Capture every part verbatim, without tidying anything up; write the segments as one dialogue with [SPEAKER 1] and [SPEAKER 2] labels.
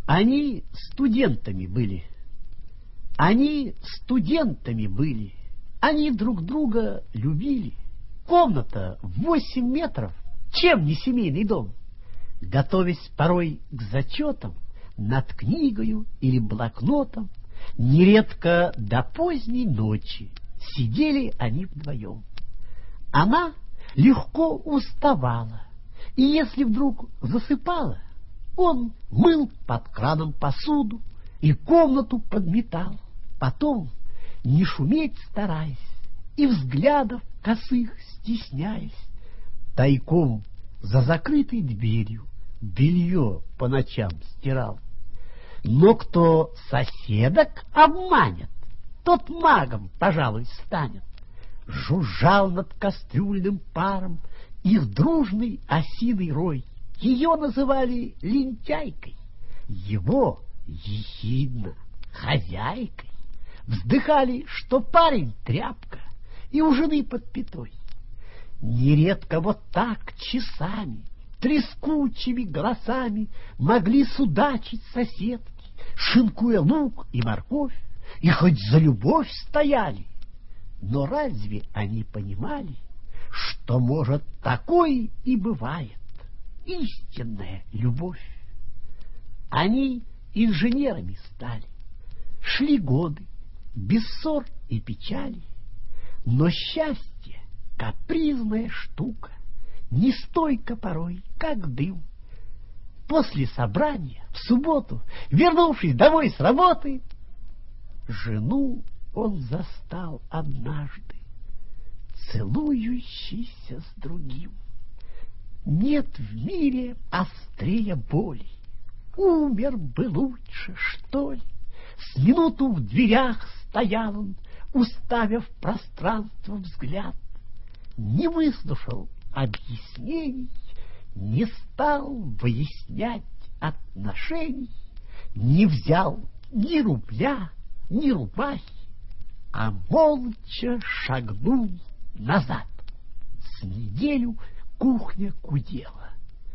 [SPEAKER 1] Они студентами были. Они студентами были. Они друг друга любили. Комната в восемь метров, чем не семейный дом. Готовясь порой к зачетам, над книгою или блокнотом, нередко до поздней ночи сидели они вдвоем. Она легко уставала, и если вдруг засыпала, он мыл под краном посуду и комнату подметал. Потом, не шуметь стараясь и взглядов косых стесняясь, тайком за закрытой дверью белье по ночам стирал. Но кто соседок обманет, тот магом, пожалуй, станет. Жужжал над кастрюльным паром их дружный осиный рой. Ее называли лентяйкой, его ехидно хозяйкой. Вздыхали, что парень тряпка, и у жены под пятой. Нередко вот так часами, трескучими голосами могли судачить соседки, шинкуя лук и морковь, и хоть за любовь стояли. Но разве они понимали, что, может, такой и бывает истинная любовь? Они инженерами стали. Шли годы, без ссор и печали. Но счастье — капризная штука, не стойко порой, как дым. После собрания в субботу, вернувшись домой с работы, жену он застал однажды целующийся с другим. Нет в мире острее боли. Умер бы лучше, что ли? С минуту в дверях стоял он, уставив пространство взгляд. Не выслушал объяснений, не стал выяснять отношений, не взял ни рубля, ни рубахи, а молча шагнул назад. С неделю кухня гудела.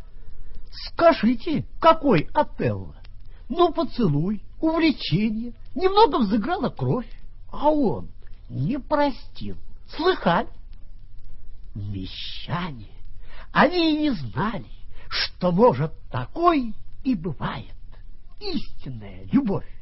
[SPEAKER 1] Скажите, какой Отелло? Ну, поцелуй, увлечение, немного взыграла кровь, а он не простил. Слыхали? Мещане, они и не знали, что, может, такой и бывает истинная любовь.